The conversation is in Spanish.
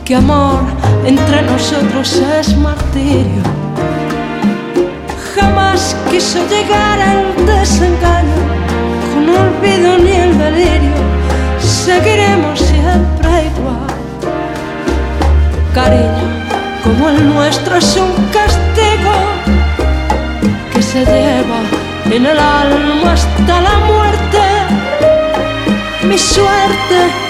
que amor entre nosotros es martirio. Jamás quiso llegar al desengaño, con olvido ni el delirio, seguiremos siempre igual. Cariño como el nuestro es un castigo que se lleva en el alma hasta la muerte. Mi suerte